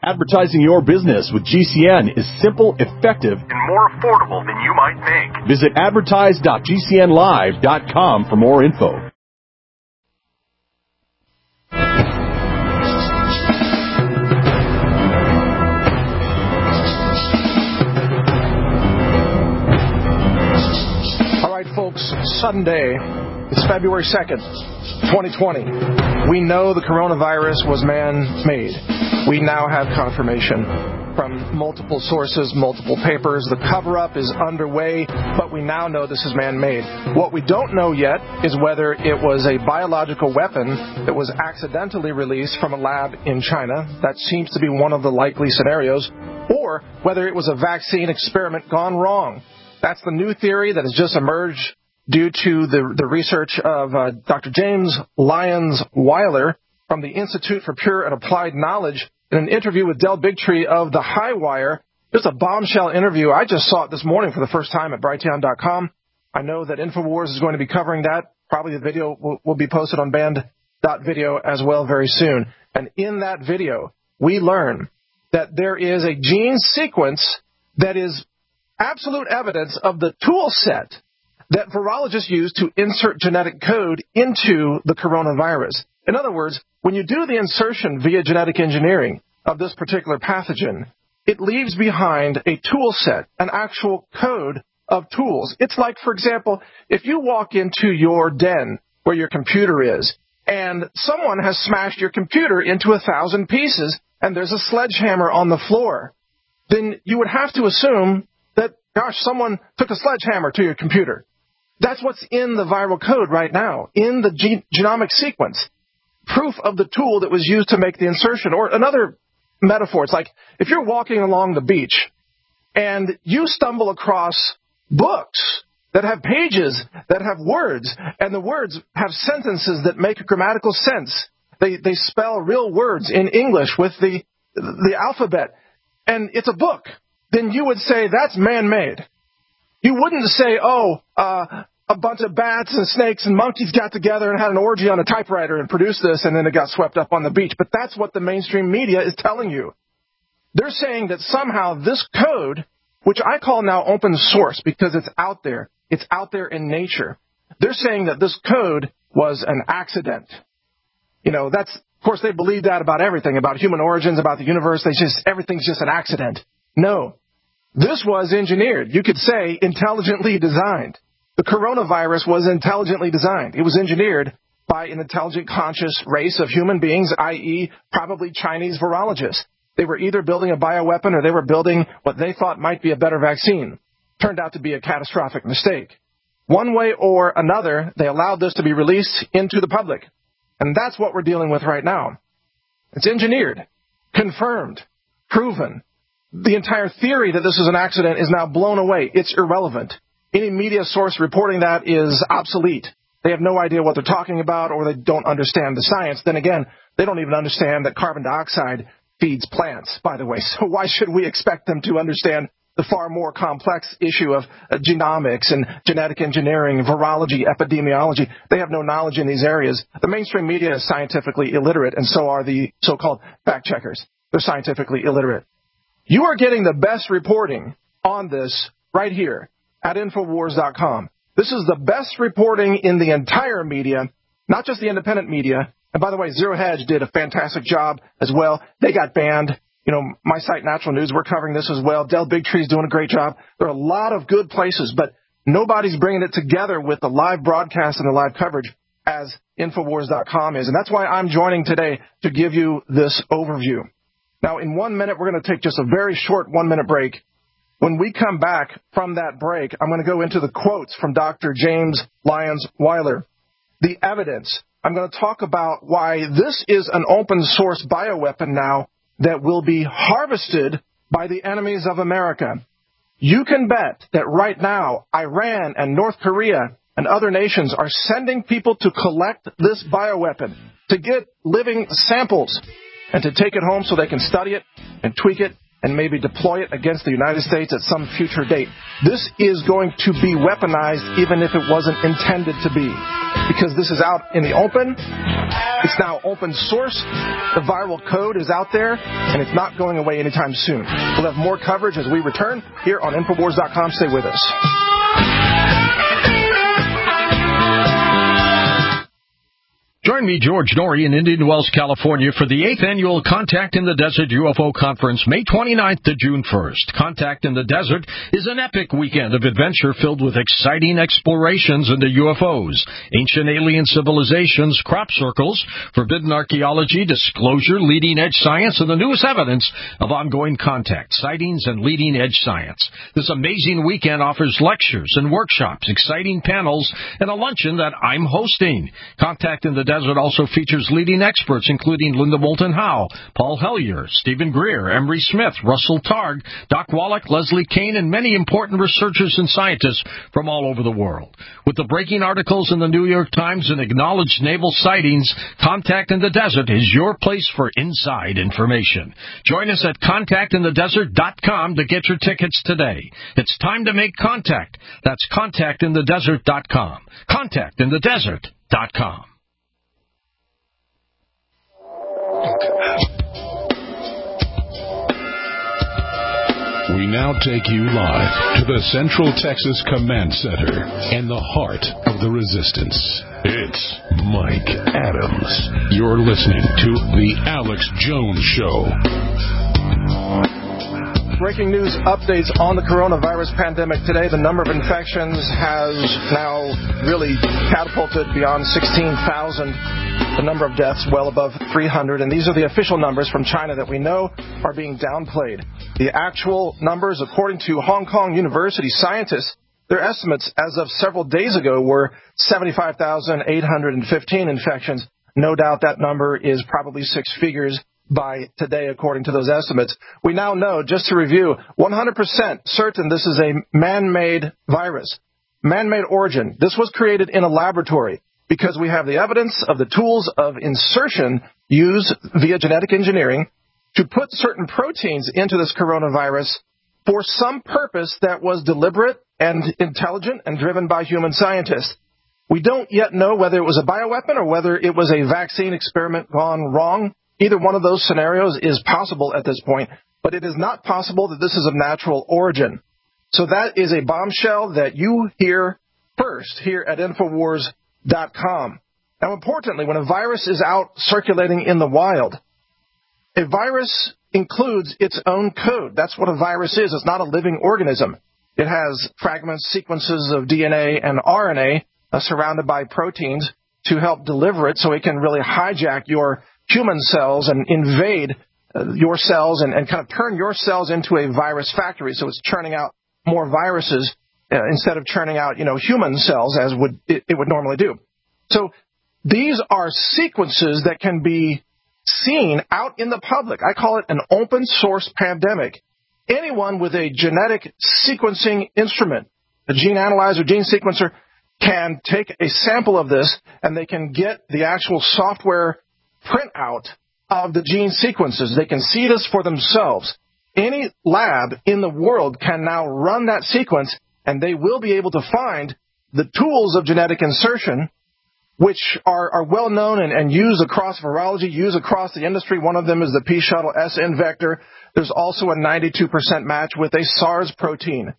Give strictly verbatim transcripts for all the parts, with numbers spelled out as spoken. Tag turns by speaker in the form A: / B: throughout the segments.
A: Advertising your business with G C N is simple, effective,
B: and more affordable than you might think.
A: Visit advertise dot g c n live dot com for more info.
C: All right, folks, Sunday, it's February second, twenty twenty. We know the coronavirus was man-made. We now have confirmation from multiple sources, multiple papers. The cover-up is underway, but we now know this is man-made. What we don't know yet is whether it was a biological weapon that was accidentally released from a lab in China. That seems to be one of the likely scenarios. Or whether it was a vaccine experiment gone wrong. That's the new theory that has just emerged due to the, the research of uh, Doctor James Lyons Weiler from the Institute for Pure and Applied Knowledge in an interview with Del Bigtree of the Highwire. Just a bombshell interview. I just saw it this morning for the first time at Brighteon dot com. I know that InfoWars is going to be covering that. Probably the video will, will be posted on band dot video as well very soon. And in that video, we learn that there is a gene sequence that is absolute evidence of the tool set that virologists use to insert genetic code into the coronavirus. In other words, when you do the insertion via genetic engineering of this particular pathogen, it leaves behind a tool set, an actual code of tools. It's like, for example, if you walk into your den where your computer is, and someone has smashed your computer into a thousand pieces, and there's a sledgehammer on the floor, then you would have to assume that, gosh, someone took a sledgehammer to your computer. That's what's in the viral code right now, in the ge- genomic sequence. Proof of the tool that was used to make the insertion. Or another metaphor, it's like if you're walking along the beach and you stumble across books that have pages, that have words, and the words have sentences that make grammatical sense. They, they spell real words in English with the, the alphabet, and it's a book. Then you would say that's man-made. You wouldn't say, oh, uh, a bunch of bats and snakes and monkeys got together and had an orgy on a typewriter and produced this, and then it got swept up on the beach. But that's what the mainstream media is telling you. They're saying that somehow this code, which I call now open source because it's out there, it's out there in nature. They're saying that this code was an accident. You know, that's, of course, they believe that about everything, about human origins, about the universe. They just, everything's just an accident. No. This was engineered. You could say intelligently designed. The coronavirus was intelligently designed. It was engineered by an intelligent, conscious race of human beings, that is probably Chinese virologists. They were either building a bioweapon or they were building what they thought might be a better vaccine. Turned out to be a catastrophic mistake. One way or another, they allowed this to be released into the public. And that's what we're dealing with right now. It's engineered, confirmed, proven. The entire theory that this is an accident is now blown away. It's irrelevant. Any media source reporting that is obsolete. They have no idea what they're talking about, or they don't understand the science. Then again, they don't even understand that carbon dioxide feeds plants, by the way. So why should we expect them to understand the far more complex issue of uh, genomics and genetic engineering, virology, epidemiology? They have no knowledge in these areas. The mainstream media is scientifically illiterate, and so are the so-called fact checkers. They're scientifically illiterate. You are getting the best reporting on this right here at InfoWars dot com. This is the best reporting in the entire media, not just the independent media. And by the way, Zero Hedge did a fantastic job as well. They got banned. You know, my site, Natural News, we're covering this as well. Del Bigtree is doing a great job. There are a lot of good places, but nobody's bringing it together with the live broadcast and the live coverage as InfoWars dot com is. And that's why I'm joining today to give you this overview. Now, in one minute, we're going to take just a very short one-minute break. When we come back from that break, I'm going to go into the quotes from Doctor James Lyons Weiler, the evidence. I'm going to talk about why this is an open-source bioweapon now that will be harvested by the enemies of America. You can bet that right now, Iran and North Korea and other nations are sending people to collect this bioweapon, to get living samples, and to take it home so they can study it and tweak it and maybe deploy it against the United States at some future date. This is going to be weaponized even if it wasn't intended to be, because this is out in the open. It's now open source. The viral code is out there, and it's not going away anytime soon. We'll have more coverage as we return here on Infowars dot com. Stay with us.
D: Join me, George Norrie, in Indian Wells, California, for the eighth Annual Contact in the Desert U F O Conference, May twenty-ninth to June first. Contact in the Desert is an epic weekend of adventure filled with exciting explorations into U F Os, ancient alien civilizations, crop circles, forbidden archaeology, disclosure, leading-edge science, and the newest evidence of ongoing contact, sightings, and leading-edge science. This amazing weekend offers lectures and workshops, exciting panels, and a luncheon that I'm hosting. Contact in the Desert Desert also features leading experts, including Linda Moulton Howe, Paul Hellyer, Stephen Greer, Emery Smith, Russell Targ, Doc Wallach, Leslie Kane, and many important researchers and scientists from all over the world. With the breaking articles in the New York Times and acknowledged naval sightings, Contact in the Desert is your place for inside information. Join us at contact in the desert dot com to get your tickets today. It's time to make contact. That's contact in the desert dot com. contact in the desert dot com.
E: We now take you live to the Central Texas Command Center and the heart of the resistance. It's Mike Adams. You're listening to The Alex Jones Show.
C: Breaking news updates on the coronavirus pandemic today. The number of infections has now really catapulted beyond sixteen thousand. The number of deaths well above three hundred. And these are the official numbers from China that we know are being downplayed. The actual numbers, according to Hong Kong University scientists, their estimates as of several days ago were seventy-five thousand eight hundred fifteen infections. No doubt that number is probably six figures by today, according to those estimates. We now know, just to review, one hundred percent certain this is a man-made virus, man-made origin. This was created in a laboratory because we have the evidence of the tools of insertion used via genetic engineering to put certain proteins into this coronavirus for some purpose that was deliberate and intelligent and driven by human scientists. We don't yet know whether it was a bioweapon or whether it was a vaccine experiment gone wrong. Either one of those scenarios is possible at this point, but it is not possible that this is of natural origin. So that is a bombshell that you hear first here at Infowars dot com. Now, importantly, when a virus is out circulating in the wild, a virus includes its own code. That's what a virus is. It's not a living organism. It has fragments, sequences of D N A and R N A uh, surrounded by proteins to help deliver it so it can really hijack your human cells and invade uh, your cells and, and kind of turn your cells into a virus factory. So it's churning out more viruses uh, instead of churning out, you know, human cells as would it, it would normally do. So these are sequences that can be seen out in the public. I call it an open source pandemic. Anyone with a genetic sequencing instrument, a gene analyzer, gene sequencer, can take a sample of this and they can get the actual software printout of the gene sequences. They can see this for themselves. Any lab in the world can now run that sequence, and they will be able to find the tools of genetic insertion, which are, are well known and, and used across virology, used across the industry. One of them is the P-shuttle S N vector. There's also a ninety-two percent match with a SARS protein.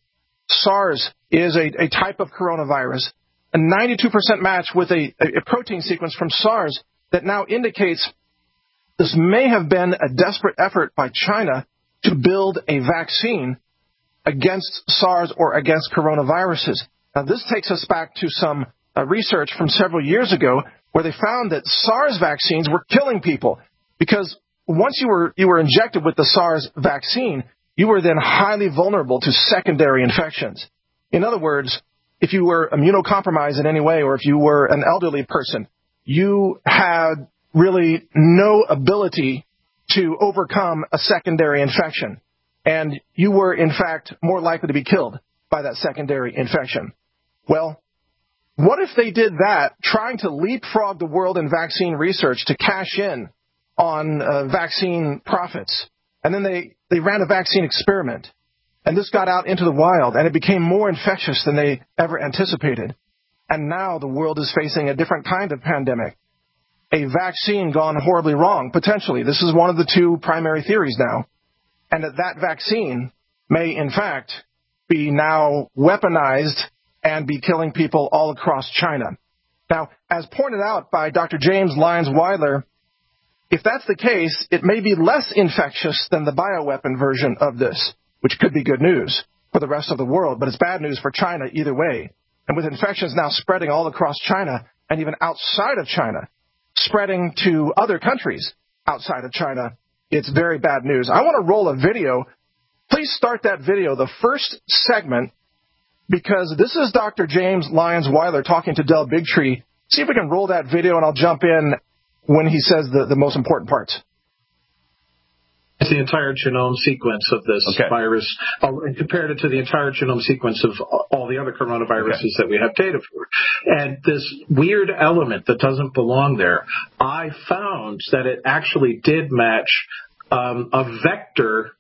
C: SARS is a, a type of coronavirus. A ninety-two percent match with a, a protein sequence from SARS that now indicates this may have been a desperate effort by China to build a vaccine against SARS or against coronaviruses. Now, this takes us back to some uh, research from several years ago where they found that SARS vaccines were killing people because once you were you were injected with the SARS vaccine, you were then highly vulnerable to secondary infections. In other words, if you were immunocompromised in any way or if you were an elderly person, you had really no ability to overcome a secondary infection. And you were, in fact, more likely to be killed by that secondary infection. Well, what if they did that, trying to leapfrog the world in vaccine research to cash in on uh, vaccine profits? And then they, they ran a vaccine experiment. And this got out into the wild, and it became more infectious than they ever anticipated. And now the world is facing a different kind of pandemic. A vaccine gone horribly wrong, potentially. This is one of the two primary theories now. And that that vaccine may, in fact, be now weaponized and be killing people all across China. Now, as pointed out by Doctor James Lyons-Weiler, if that's the case, it may be less infectious than the bioweapon version of this, which could be good news for the rest of the world, but it's bad news for China either way. And with infections now spreading all across China and even outside of China, spreading to other countries outside of China, it's very bad news. I want to roll a video. Please start that video, the first segment, because this is Doctor James Lyons-Weiler talking to Del Bigtree. See if we can roll that video, and I'll jump in when he says the, the most important parts.
F: It's the entire genome sequence of this okay. virus, uh, and compared it to the entire genome sequence of all the other coronaviruses okay. that we have data for. And this weird element that doesn't belong there, I found that it actually did match um, a vector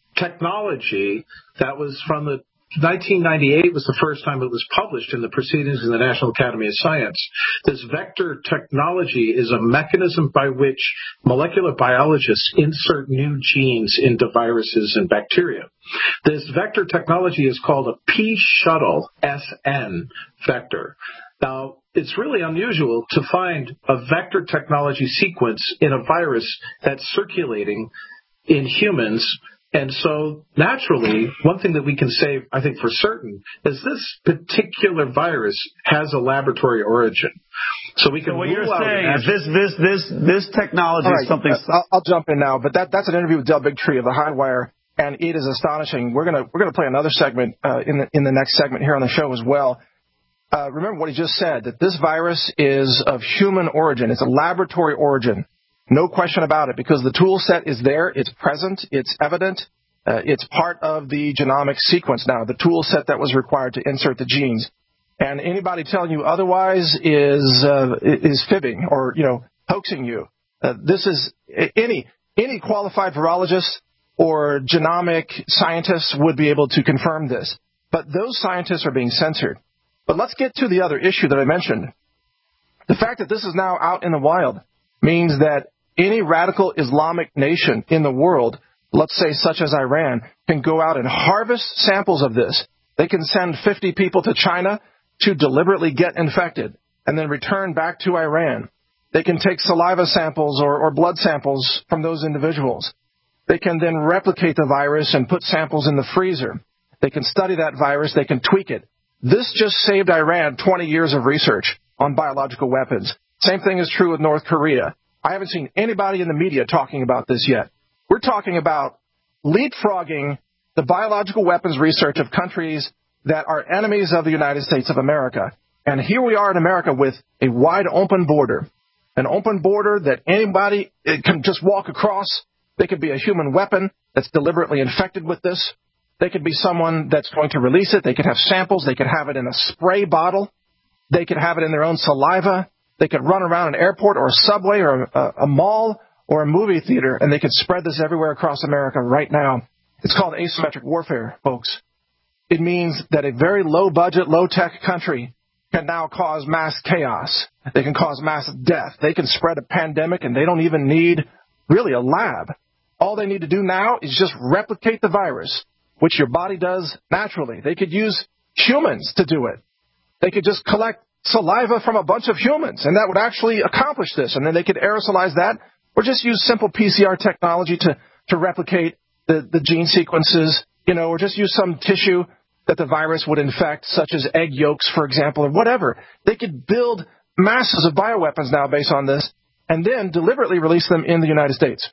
F: technology that was from the nineteen ninety-eight was the first time it was published in the Proceedings of the National Academy of Science. This vector technology is a mechanism by which molecular biologists insert new genes into viruses and bacteria. This vector technology is called a P-shuttle S N vector. Now, it's really unusual to find a vector technology sequence in a virus that's circulating in humans. And so, naturally, one thing that we can say, I think for certain, is this particular virus has a laboratory origin. So we can
G: so what
F: rule
G: you're
F: out
G: saying is this this this this technology
C: right,
G: is something.
C: I'll, I'll jump in now, but that that's an interview with Del Bigtree of the Highwire, and it is astonishing. We're gonna we're gonna play another segment uh, in the in the next segment here on the show as well. Uh, remember what he just said, that this virus is of human origin. It's a laboratory origin. No question about it, because the tool set is there, it's present, it's evident, uh, it's part of the genomic sequence now, the tool set that was required to insert the genes. And anybody telling you otherwise is uh, is fibbing or, you know, hoaxing you. Uh, this is any any qualified virologist or genomic scientists would be able to confirm this. But those scientists are being censored. But let's get to the other issue that I mentioned. The fact that this is now out in the wild means that any radical Islamic nation in the world, let's say such as Iran, can go out and harvest samples of this. They can send fifty people to China to deliberately get infected and then return back to Iran. They can take saliva samples or, or blood samples from those individuals. They can then replicate the virus and put samples in the freezer. They can study that virus. They can tweak it. This just saved Iran twenty years of research on biological weapons. Same thing is true with North Korea. I haven't seen anybody in the media talking about this yet. We're talking about leapfrogging the biological weapons research of countries that are enemies of the United States of America. And here we are in America with a wide open border, an open border that anybody can just walk across. They could be a human weapon that's deliberately infected with this. They could be someone that's going to release it. They could have samples. They could have it in a spray bottle. They could have it in their own saliva. They could run around an airport or a subway or a, a mall or a movie theater, and they could spread this everywhere across America right now. It's called asymmetric warfare, folks. It means that a very low-budget, low-tech country can now cause mass chaos. They can cause mass death. They can spread a pandemic, and they don't even need, really, a lab. All they need to do now is just replicate the virus, which your body does naturally. They could use humans to do it. They could just collect saliva from a bunch of humans, and that would actually accomplish this. And then they could aerosolize that, or just use simple P C R technology to, to replicate the, the gene sequences, you know, or just use some tissue that the virus would infect, such as egg yolks, for example, or whatever. They could build masses of bioweapons now based on this, and then deliberately release them in the United States.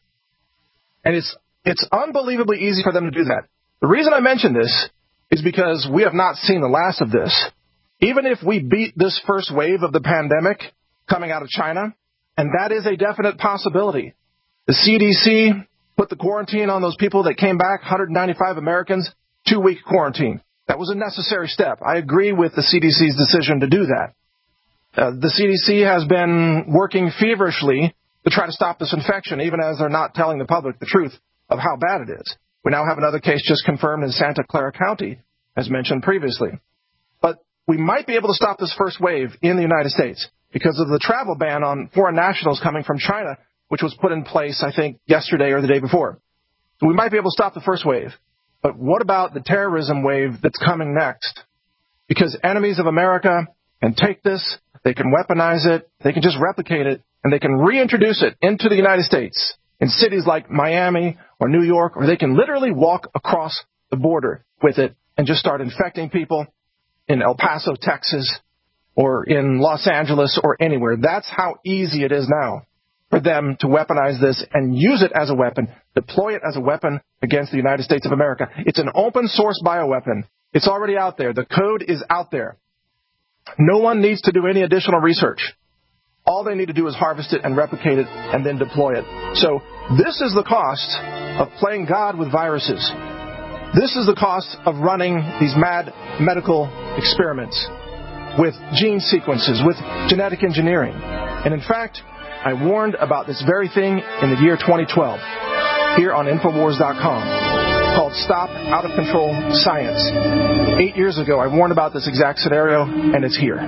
C: And it's it's unbelievably easy for them to do that. The reason I mention this is because we have not seen the last of this. Even if we beat this first wave of the pandemic coming out of China, and that is a definite possibility. The C D C put the quarantine on those people that came back, one hundred ninety-five Americans, two-week quarantine. That was a necessary step. I agree with the C D C's decision to do that. Uh, the C D C has been working feverishly to try to stop this infection, even as they're not telling the public the truth of how bad it is. We now have another case just confirmed in Santa Clara County, as mentioned previously. But we might be able to stop this first wave in the United States because of the travel ban on foreign nationals coming from China, which was put in place, I think, yesterday or the day before. So we might be able to stop the first wave. But what about the terrorism wave that's coming next? Because enemies of America can take this, they can weaponize it, they can just replicate it, and they can reintroduce it into the United States in cities like Miami or New York, or they can literally walk across the border with it and just start infecting people in El Paso, Texas, or in Los Angeles or anywhere. That's how easy it is now for them to weaponize this and use it as a weapon, deploy it as a weapon against the United States of America. It's an open source bioweapon. It's already out there. The code is out there. No one needs to do any additional research. All they need to do is harvest it and replicate it and then deploy it. So this is the cost of playing God with viruses. This is the cost of running these mad medical experiments with gene sequences, with genetic engineering. And in fact, I warned about this very thing in the year twenty twelve here on Infowars dot com called Stop Out of Control Science. Eight years ago, I warned about this exact scenario, and it's here.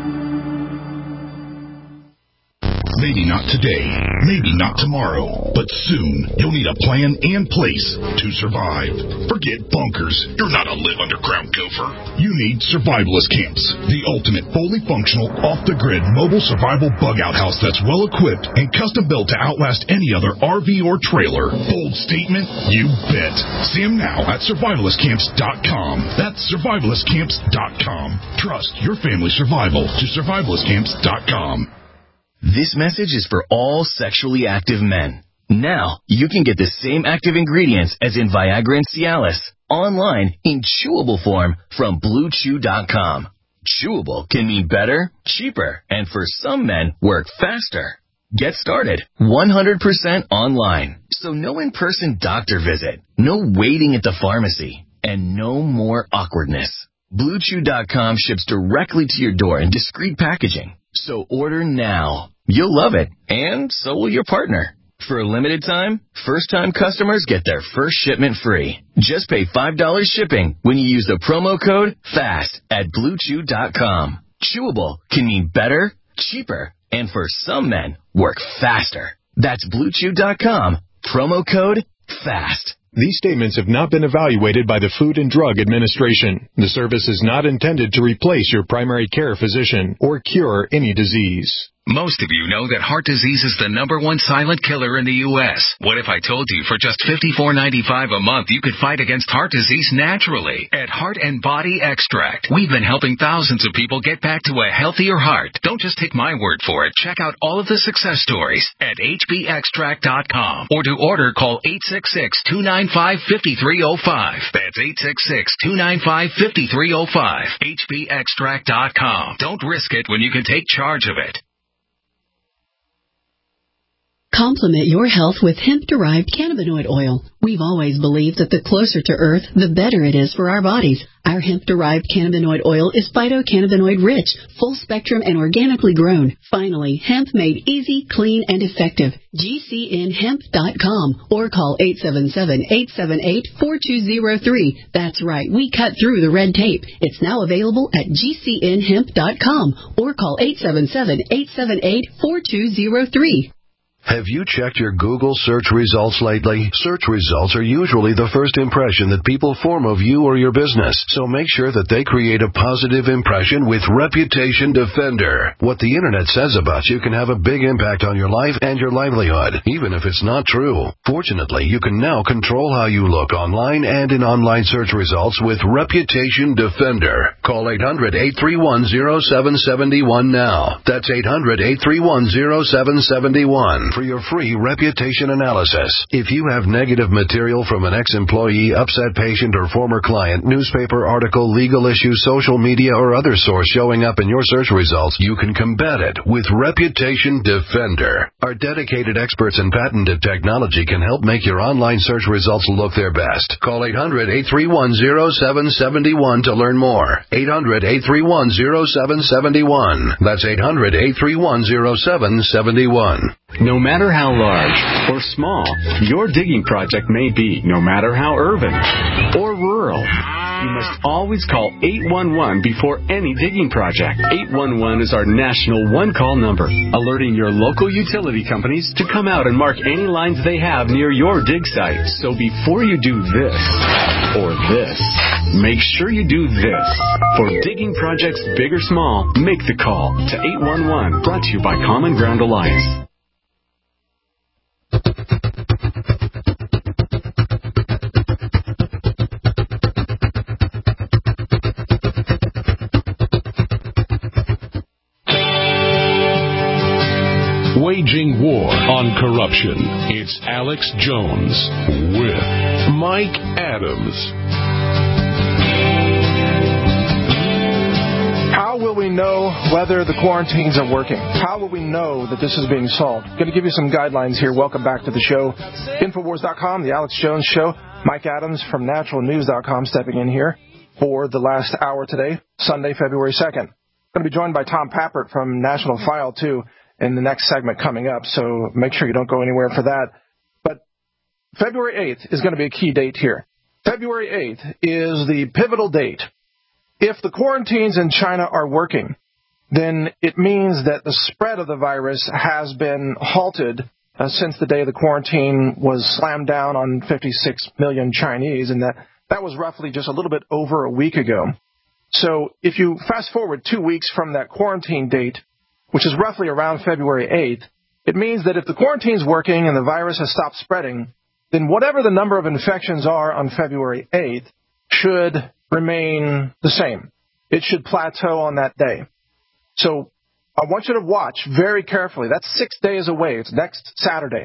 H: Maybe not today, maybe not tomorrow, but soon you'll need a plan and place to survive. Forget bunkers. You're not a live underground gopher. You need survivalist camps, the ultimate fully functional, off-the-grid mobile survival bug-out house that's well-equipped and custom-built to outlast any other R V or trailer. Bold statement? You bet. See them now at survivalist camps dot com. That's survivalist camps dot com. Trust your family's survival to survivalist camps dot com.
I: This message is for all sexually active men. Now, you can get the same active ingredients as in Viagra and Cialis online in chewable form from blue chew dot com. Chewable can mean better, cheaper, and for some men, work faster. Get started one hundred percent online. So no in-person doctor visit, no waiting at the pharmacy, and no more awkwardness. blue chew dot com ships directly to your door in discreet packaging. So order now. You'll love it, and so will your partner. For a limited time, first-time customers get their first shipment free. Just pay five dollars shipping when you use the promo code FAST at blue chew dot com. Chewable can mean better, cheaper, and for some men, work faster. That's blue chew dot com, promo code FAST.
J: These statements have not been evaluated by the Food and Drug Administration. The service is not intended to replace your primary care physician or cure any disease.
K: Most of you know that heart disease is the number one silent killer in the U S What if I told you for just fifty-four ninety-five a month you could fight against heart disease naturally at Heart and Body Extract? We've been helping thousands of people get back to a healthier heart. Don't just take my word for it. Check out all of the success stories at H B extract dot com, or to order, call eight six six, two nine five, five three zero five. That's eight six six, two nine five, five three zero five. H B extract dot com. Don't risk it when you can take charge of it.
L: Complement your health with hemp-derived cannabinoid oil. We've always believed that the closer to Earth, the better it is for our bodies. Our hemp-derived cannabinoid oil is phytocannabinoid-rich, full-spectrum, and organically grown. Finally, hemp made easy, clean, and effective. G C N hemp dot com or call eight seven seven, eight seven eight, four two zero three. That's right, we cut through the red tape. It's now available at G C N hemp dot com or call eight seven seven, eight seven eight, four two zero three.
M: Have you checked your Google search results lately? Search results are usually the first impression that people form of you or your business, so make sure that they create a positive impression with Reputation Defender. What the internet says about you can have a big impact on your life and your livelihood, even if it's not true. Fortunately, you can now control how you look online and in online search results with Reputation Defender. Call eight hundred, eight three one, zero seven seven one now. That's eight hundred, eight three one, zero seven seven one. For your free reputation analysis. If you have negative material from an ex-employee, upset patient, or former client, newspaper article, legal issue, social media, or other source showing up in your search results, you can combat it with Reputation Defender. Our dedicated experts in patented technology can help make your online search results look their best. Call eight hundred, eight three one, zero seven seven one to learn more. eight hundred, eight three one, zero seven seven one. That's eight hundred, eight three one, zero seven seven one.
N: No matter how large or small your digging project may be, no matter how urban or rural, you must always call eight one one before any digging project. eight one one is our national one-call number, alerting your local utility companies to come out and mark any lines they have near your dig site. So before you do this or this, make sure you do this. For digging projects big or small, make the call to eight one one, brought to you by Common Ground Alliance.
E: Waging war on corruption. It's Alex Jones with Mike Adams.
C: How will we know whether the quarantines are working? How will we know that this is being solved? Going to give you some guidelines here. Welcome back to the show. Infowars dot com, the Alex Jones Show. Mike Adams from Natural News dot com stepping in here for the last hour today, Sunday, February second. Going to be joined by Tom Pappert from National File, too, in the next segment coming up, so make sure you don't go anywhere for that. But February eighth is going to be a key date here. February eighth is the pivotal date. If the quarantines in China are working, then it means that the spread of the virus has been halted uh, since the day the quarantine was slammed down on fifty-six million Chinese, and that, that was roughly just a little bit over a week ago. So if you fast forward two weeks from that quarantine date, which is roughly around February eighth, it means that if the quarantine's working and the virus has stopped spreading, then whatever the number of infections are on February eighth should remain the same. It should plateau on that day. So I want you to watch very carefully. That's six days away. It's next Saturday.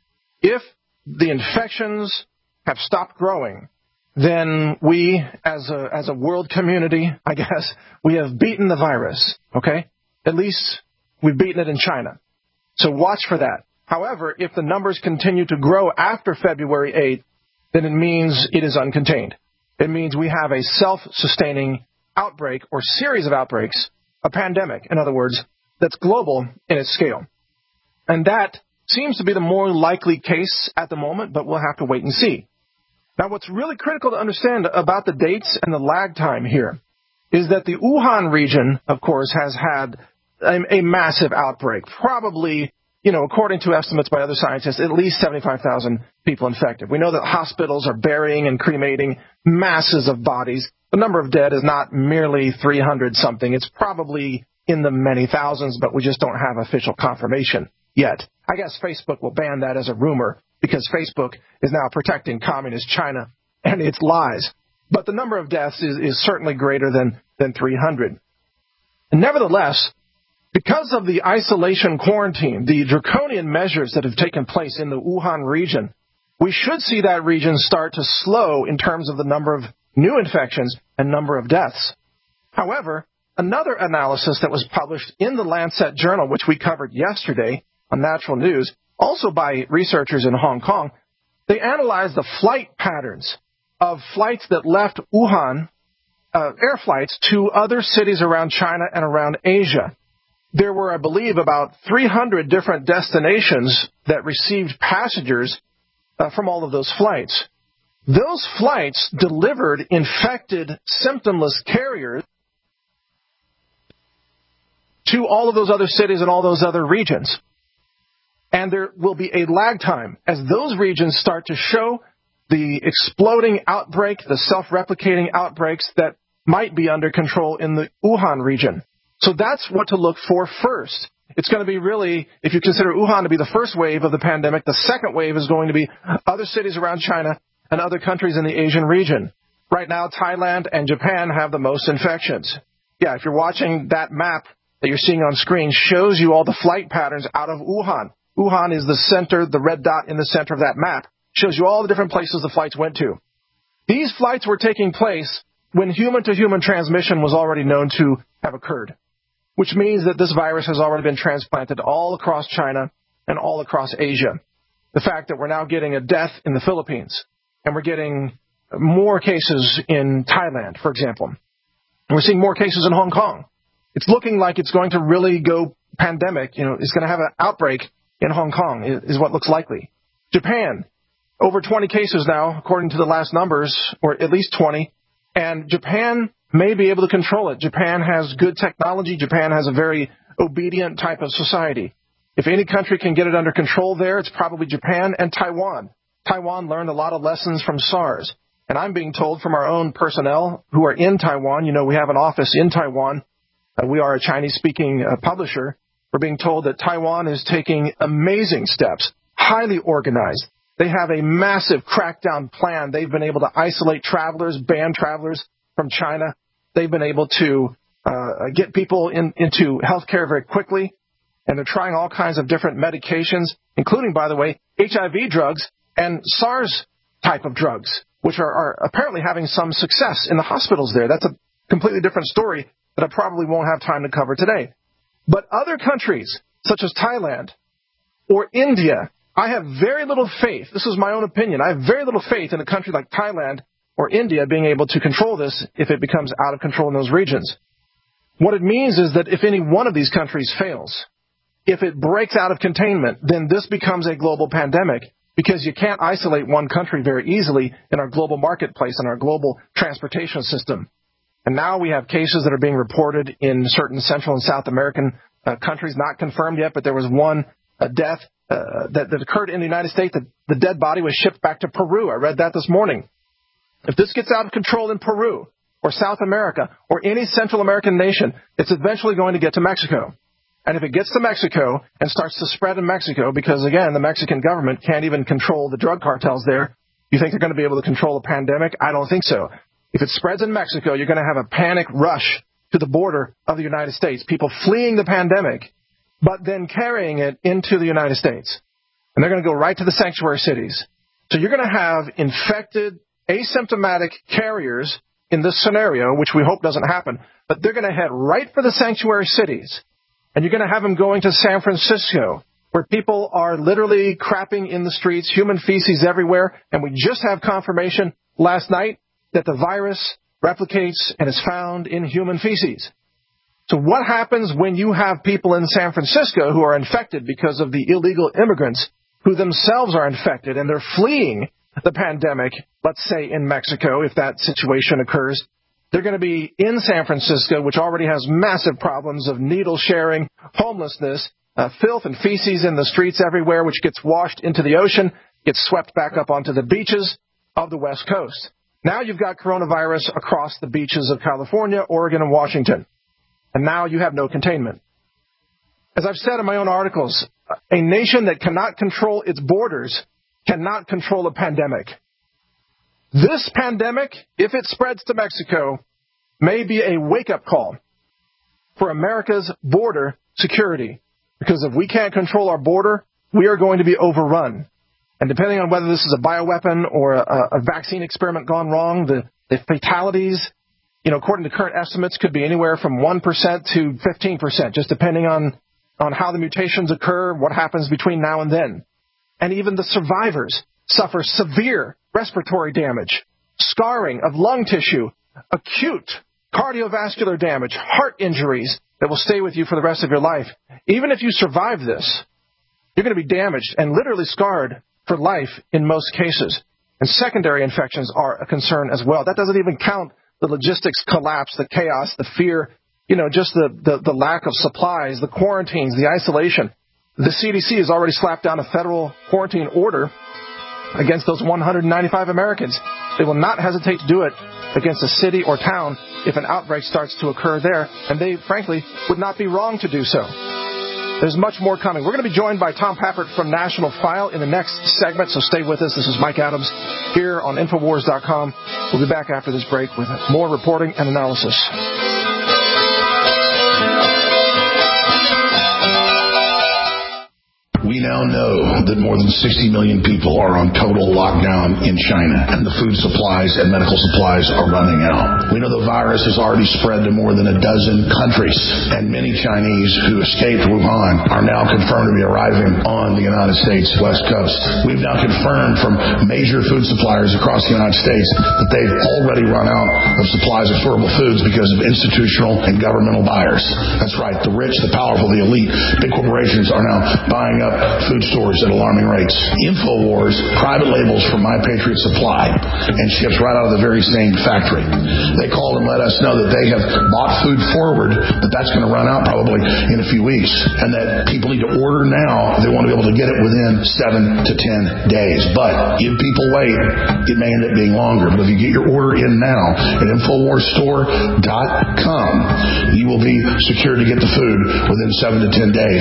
C: If the infections have stopped growing, then we, as a, as a world community, I guess, we have beaten the virus, okay? At least we've beaten it in China. So watch for that. However, if the numbers continue to grow after February eighth, then it means it is uncontained. It means we have a self-sustaining outbreak or series of outbreaks, a pandemic, in other words, that's global in its scale. And that seems to be the more likely case at the moment, but we'll have to wait and see. Now, what's really critical to understand about the dates and the lag time here is that the Wuhan region, of course, has had a, a massive outbreak. Probably, you know, according to estimates by other scientists, at least seventy-five thousand people infected. We know that hospitals are burying and cremating masses of bodies. The number of dead is not merely three hundred something. It's probably in the many thousands, but we just don't have official confirmation yet. I guess Facebook will ban that as a rumor because Facebook is now protecting communist China and its lies. But the number of deaths is, is certainly greater than, than three hundred. And nevertheless, because of the isolation quarantine, the draconian measures that have taken place in the Wuhan region, we should see that region start to slow in terms of the number of new infections and number of deaths. However, another analysis that was published in the Lancet Journal, which we covered yesterday on Natural News, also by researchers in Hong Kong, they analyzed the flight patterns of flights that left Wuhan, uh, air flights to other cities around China and around Asia. There were, I believe, about three hundred different destinations that received passengers uh, from all of those flights. Those flights delivered infected, symptomless carriers to all of those other cities and all those other regions. And there will be a lag time as those regions start to show the exploding outbreak, the self-replicating outbreaks that might be under control in the Wuhan region. So that's what to look for first. It's going to be really, if you consider Wuhan to be the first wave of the pandemic, the second wave is going to be other cities around China and other countries in the Asian region. Right now, Thailand and Japan have the most infections. Yeah, if you're watching that map that you're seeing on screen, shows you all the flight patterns out of Wuhan. Wuhan is the center, the red dot in the center of that map. Shows you all the different places the flights went to. These flights were taking place when human-to-human transmission was already known to have occurred, which means that this virus has already been transplanted all across China and all across Asia. The fact that we're now getting a death in the Philippines, and we're getting more cases in Thailand, for example. And we're seeing more cases in Hong Kong. It's looking like it's going to really go pandemic. You know, it's going to have an outbreak in Hong Kong is, is what looks likely. Japan, over twenty cases now, according to the last numbers, or at least twenty, and Japan may be able to control it. Japan has good technology. Japan has a very obedient type of society. If any country can get it under control there, it's probably Japan and Taiwan. Taiwan learned a lot of lessons from SARS. And I'm being told from our own personnel who are in Taiwan, you know, we have an office in Taiwan. Uh, we are a Chinese-speaking uh, publisher. We're being told that Taiwan is taking amazing steps, highly organized. They have a massive crackdown plan. They've been able to isolate travelers, ban travelers from China. They've been able to uh, get people in, into healthcare very quickly. And they're trying all kinds of different medications, including, by the way, H I V drugs and SARS type of drugs, which are, are apparently having some success in the hospitals there. That's a completely different story that I probably won't have time to cover today. But other countries, such as Thailand or India, I have very little faith. This is my own opinion. I have very little faith in a country like Thailand or India being able to control this if it becomes out of control in those regions. What it means is that if any one of these countries fails, if it breaks out of containment, then this becomes a global pandemic, because you can't isolate one country very easily in our global marketplace, in our global transportation system. And now we have cases that are being reported in certain Central and South American uh, countries, not confirmed yet, but there was one uh, death uh, that, that occurred in the United States. The, the dead body was shipped back to Peru. I read that this morning. If this gets out of control in Peru or South America or any Central American nation, it's eventually going to get to Mexico. And if it gets to Mexico and starts to spread in Mexico, because, again, the Mexican government can't even control the drug cartels there, you think they're going to be able to control a pandemic? I don't think so. If it spreads in Mexico, you're going to have a panic rush to the border of the United States, people fleeing the pandemic, but then carrying it into the United States. And they're going to go right to the sanctuary cities. So you're going to have infected, asymptomatic carriers in this scenario, which we hope doesn't happen, but they're going to head right for the sanctuary cities. And you're going to have them going to San Francisco, where people are literally crapping in the streets, human feces everywhere. And we just have confirmation last night that the virus replicates and is found in human feces. So what happens when you have people in San Francisco who are infected because of the illegal immigrants who themselves are infected and they're fleeing the pandemic, let's say in Mexico, if that situation occurs? They're going to be in San Francisco, which already has massive problems of needle sharing, homelessness, uh, filth and feces in the streets everywhere, which gets washed into the ocean, gets swept back up onto the beaches of the West Coast. Now you've got coronavirus across the beaches of California, Oregon, and Washington. And now you have no containment. As I've said in my own articles, a nation that cannot control its borders cannot control a pandemic. This pandemic, if it spreads to Mexico, may be a wake-up call for America's border security. Because if we can't control our border, we are going to be overrun. And depending on whether this is a bioweapon or a, a vaccine experiment gone wrong, the, the fatalities, you know, according to current estimates, could be anywhere from one percent to fifteen percent, just depending on, on how the mutations occur, what happens between now and then. And even the survivors suffer severe respiratory damage, scarring of lung tissue, acute cardiovascular damage, heart injuries that will stay with you for the rest of your life. Even if you survive this, you're going to be damaged and literally scarred for life in most cases. And secondary infections are a concern as well. That doesn't even count the logistics collapse, the chaos, the fear, you know, just the, the, the lack of supplies, the quarantines, the isolation. The C D C has already slapped down a federal quarantine order against those one hundred ninety-five Americans. They will not hesitate to do it against a city or town if an outbreak starts to occur there, and they, frankly, would not be wrong to do so. There's much more coming. We're going to be joined by Tom Pappert from National File in the next segment, so stay with us. This is Mike Adams here on Infowars dot com. We'll be back after this break with more reporting and analysis.
H: We now know that more than sixty million people are on total lockdown in China, and the food supplies and medical supplies are running out. We know the virus has already spread to more than a dozen countries, and many Chinese who escaped Wuhan are now confirmed to be arriving on the United States West Coast. We've now confirmed from major food suppliers across the United States that they've already run out of supplies of storable foods because of institutional and governmental buyers. That's right, the rich, the powerful, the elite, big corporations are now buying up
O: food stores at alarming rates. InfoWars private labels from My Patriot Supply and ships right out of the very same factory. They called and let us know that they have bought food forward, but that's going to run out probably in a few weeks, and that people need to order now if they want to be able to get it within seven to ten days. But if people wait, it may end up being longer. But if you get your order in now at infowars store dot com, you will be secure to get the food within seven to ten days.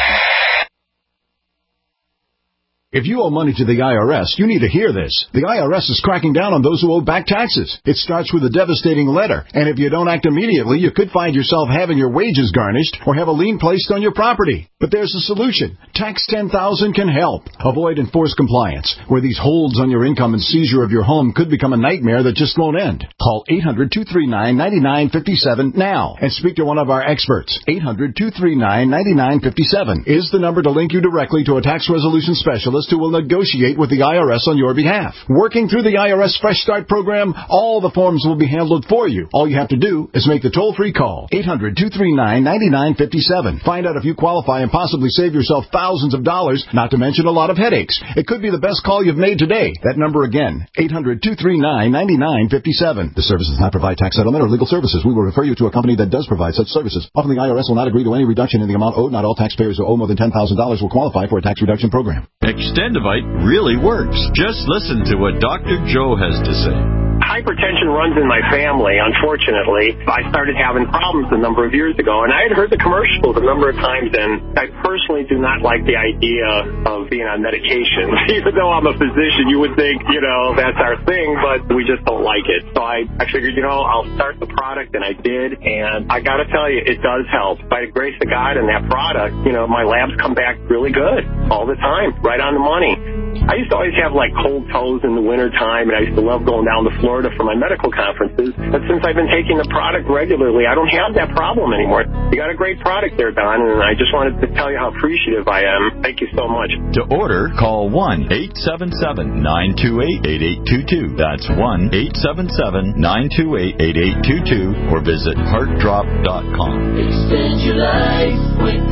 P: If you owe money to the I R S, you need to hear this. The I R S is cracking down on those who owe back taxes. It starts with a devastating letter, and if you don't act immediately, you could find yourself having your wages garnished or have a lien placed on your property. But there's a solution. Tax ten thousand can help. Avoid enforced compliance, where these holds on your income and seizure of your home could become a nightmare that just won't end. Call eight hundred, two three nine, nine nine five seven now and speak to one of our experts. eight hundred, two three nine, nine nine five seven is the number to link you directly to a tax resolution specialist who will negotiate with the I R S on your behalf. Working through the I R S Fresh Start program, all the forms will be handled for you. All you have to do is make the toll-free call. eight hundred, two three nine, nine nine five seven. Find out if you qualify and possibly save yourself thousands of dollars, not to mention a lot of headaches. It could be the best call you've made today. That number again, eight hundred, two three nine, nine nine five seven. The service does not provide tax settlement or legal services. We will refer you to a company that does provide such services. Often the I R S will not agree to any reduction in the amount owed. Not all taxpayers who owe more than ten thousand dollars will qualify for a tax reduction program.
Q: Extendivite really works. Just listen to what Doctor Joe has to say.
R: Hypertension runs in my family, unfortunately. I started having problems a number of years ago, and I had heard the commercials a number of times, and I personally do not like the idea of being on medication. Even though I'm a physician, you would think, you know, that's our thing, but we just don't like it. So I, I figured, you know, I'll start the product, and I did, and I got to tell you, it does help. By the grace of God and that product, you know, my labs come back really good all the time, right on the money. I used to always have, like, cold toes in the wintertime, and I used to love going down to Florida for my medical conferences. But since I've been taking the product regularly, I don't have that problem anymore. You got a great product there, Don, and I just wanted to tell you how appreciative I am. Thank you so much.
Q: To order, call one eight seven seven, nine two eight, eight eight two two. That's one eight seven seven, nine two eight, eight eight two two, or visit heart drop dot com.
S: Extend your life with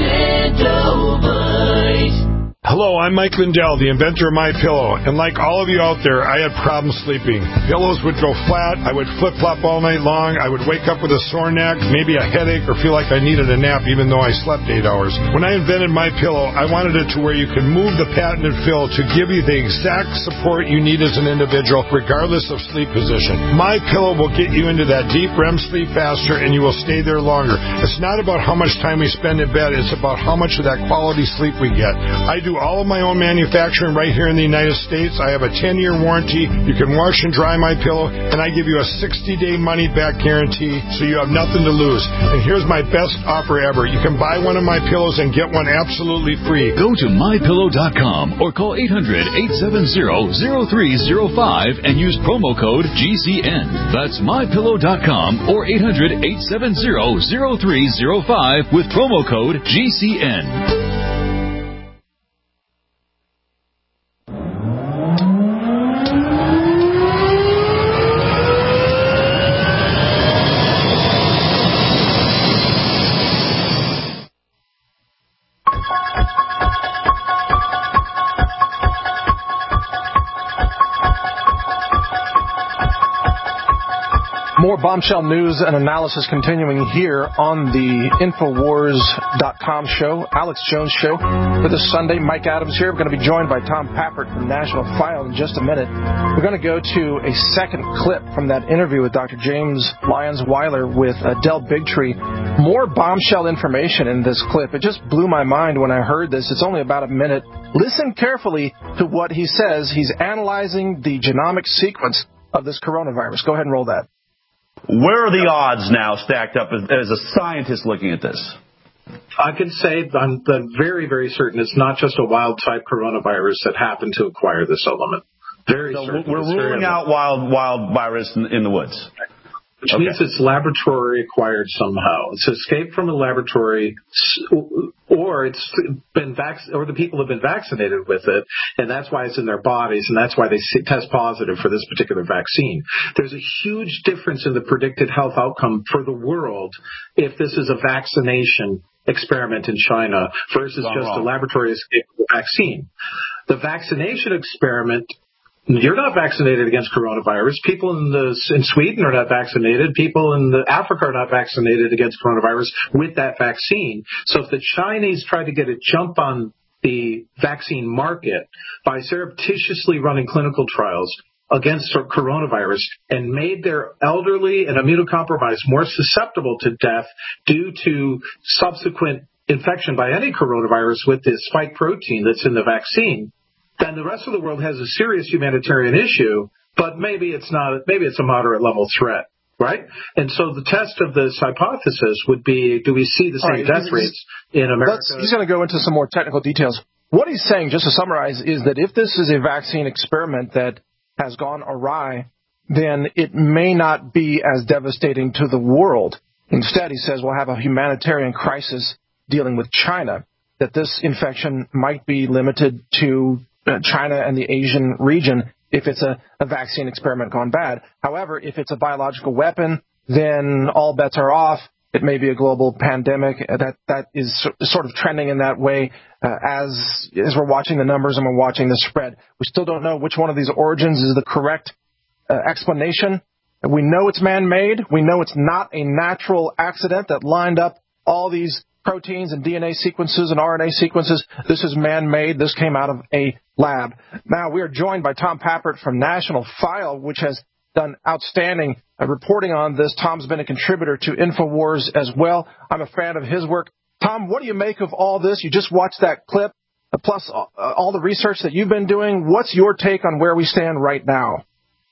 S: Extendovite.
T: Hello, I'm Mike Lindell, the inventor of MyPillow, and like all of you out there, I had problems sleeping. Pillows would go flat, I would flip-flop all night long, I would wake up with a sore neck, maybe a headache, or feel like I needed a nap even though I slept eight hours. When I invented MyPillow, I wanted it to where you could move the patented fill to give you the exact support you need as an individual, regardless of sleep position. MyPillow will get you into that deep R E M sleep faster, and you will stay there longer. It's not about how much time we spend in bed, it's about how much of that quality sleep we get. I do all of my own manufacturing right here in the United States. I have a ten-year warranty. You can wash and dry my pillow, and I give you a sixty-day money-back guarantee, so you have nothing to lose. And here's my best offer ever. You can buy one of my pillows and get one absolutely free.
U: Go to my pillow dot com or call eight hundred, eight seven zero, zero three zero five and use promo code G C N. That's my pillow dot com or eight hundred, eight seven zero, zero three zero five with promo code G C N.
C: More bombshell news and analysis continuing here on the Infowars dot com show, Alex Jones show. For this Sunday, Mike Adams here. We're going to be joined by Tom Pappert from National File in just a minute. We're going to go to a second clip from that interview with Doctor James Lyons-Weiler with Del Bigtree. More bombshell information in this clip. It just blew my mind when I heard this. It's only about a minute. Listen carefully to what he says. He's analyzing the genomic sequence of this coronavirus. Go ahead and roll that.
G: Where are the odds now stacked up as, as a scientist looking at this?
F: I can say I'm very, very certain it's not just a wild-type coronavirus that happened to acquire this element. Very
G: so
F: certain.
G: We're
F: it's
G: ruling out wild, wild virus in, in the woods.
F: Which okay. means it's laboratory acquired somehow. It's escaped from a laboratory, or it's been vac- or the people have been vaccinated with it, and that's why it's in their bodies, and that's why they test positive for this particular vaccine. There's a huge difference in the predicted health outcome for the world if this is a vaccination experiment in China versus just a laboratory escape of the vaccine. The vaccination experiment, you're not vaccinated against coronavirus. People in the in Sweden are not vaccinated. People in the Africa are not vaccinated against coronavirus with that vaccine. So if the Chinese try to get a jump on the vaccine market by surreptitiously running clinical trials against coronavirus and made their elderly and immunocompromised more susceptible to death due to subsequent infection by any coronavirus with this spike protein that's in the vaccine, then the rest of the world has a serious humanitarian issue, but maybe it's not, maybe it's a moderate level threat, right? And so the test of this hypothesis would be, do we see the same right, death rates in America?
C: He's going to go into some more technical details. What he's saying, just to summarize, is that if this is a vaccine experiment that has gone awry, then it may not be as devastating to the world. Instead, he says we'll have a humanitarian crisis dealing with China, that this infection might be limited to uh, China and the Asian region if it's a, a vaccine experiment gone bad. However, if it's a biological weapon, then all bets are off. It may be a global pandemic. That that is sort of trending in that way uh, as as we're watching the numbers and we're watching the spread. We still don't know which one of these origins is the correct uh, explanation. We know it's man-made. We know it's not a natural accident that lined up all these proteins and D N A sequences and R N A sequences. This is man-made. This came out of a lab. Now, we are joined by Tom Pappert from National File, which has done outstanding uh, reporting on this. Tom's been a contributor to InfoWars as well. I'm a fan of his work. Tom, what do you make of all this? You just watched that clip, uh, plus uh, all the research that you've been doing. What's your take on where we stand right now?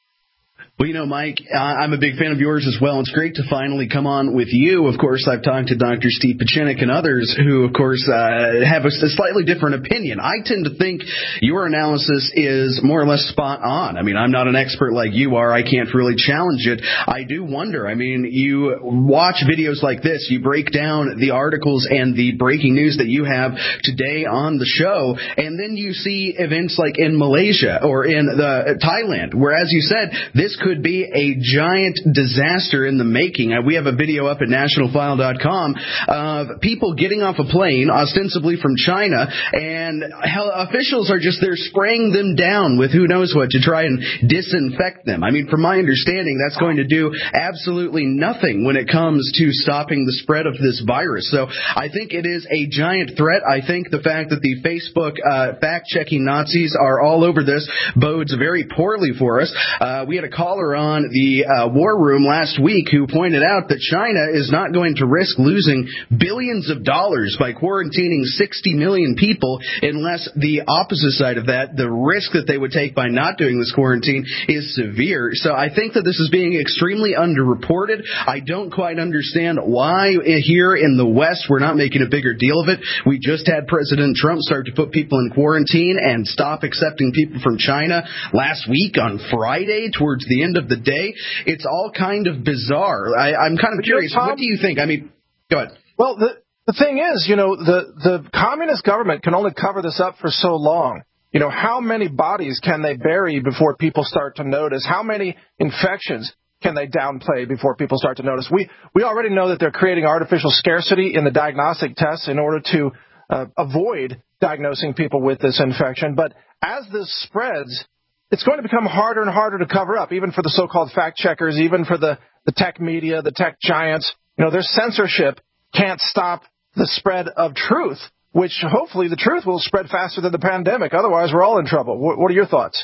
B: Well, you know, Mike, I'm a big fan of yours as well. It's great to finally come on with you. Of course, I've talked to Doctor Steve Pieczenik and others who, of course, uh, have a, a slightly different opinion. I tend to think your analysis is more or less spot on. I mean, I'm not an expert like you are. I can't really challenge it. I do wonder. I mean, you watch videos like this. You break down the articles and the breaking news that you have today on the show, and then you see events like in Malaysia or in the uh, Thailand, where, as you said, this could be a giant disaster in the making. Uh, we have a video up at national file dot com of people getting off a plane, ostensibly from China, and hell, officials are just there spraying them down with who knows what to try and disinfect them. I mean, from my understanding, that's going to do absolutely nothing when it comes to stopping the spread of this virus. So I think it is a giant threat. I think the fact that the Facebook uh, fact-checking Nazis are all over this bodes very poorly for us. Uh, we had a caller on the uh, War Room last week who pointed out that China is not going to risk losing billions of dollars by quarantining sixty million people unless the opposite side of that, the risk that they would take by not doing this quarantine, is severe. So I think that this is being extremely underreported. I don't quite understand why here in the West we're not making a bigger deal of it. We just had President Trump start to put people in quarantine and stop accepting people from China last week on Friday towards the end of the day. It's all kind of bizarre. I, I'm kind of curious. Tom, what do you think? I mean, go ahead.
C: Well, the the thing is, you know, the, the communist government can only cover this up for so long. You know, how many bodies can they bury before people start to notice? How many infections can they downplay before people start to notice? We we already know that they're creating artificial scarcity in the diagnostic tests in order to uh, avoid diagnosing people with this infection. But as this spreads, it's going to become harder and harder to cover up, even for the so-called fact checkers, even for the, the tech media, the tech giants. You know, their censorship can't stop the spread of truth, which hopefully the truth will spread faster than the pandemic. Otherwise, we're all in trouble. What, what are your thoughts?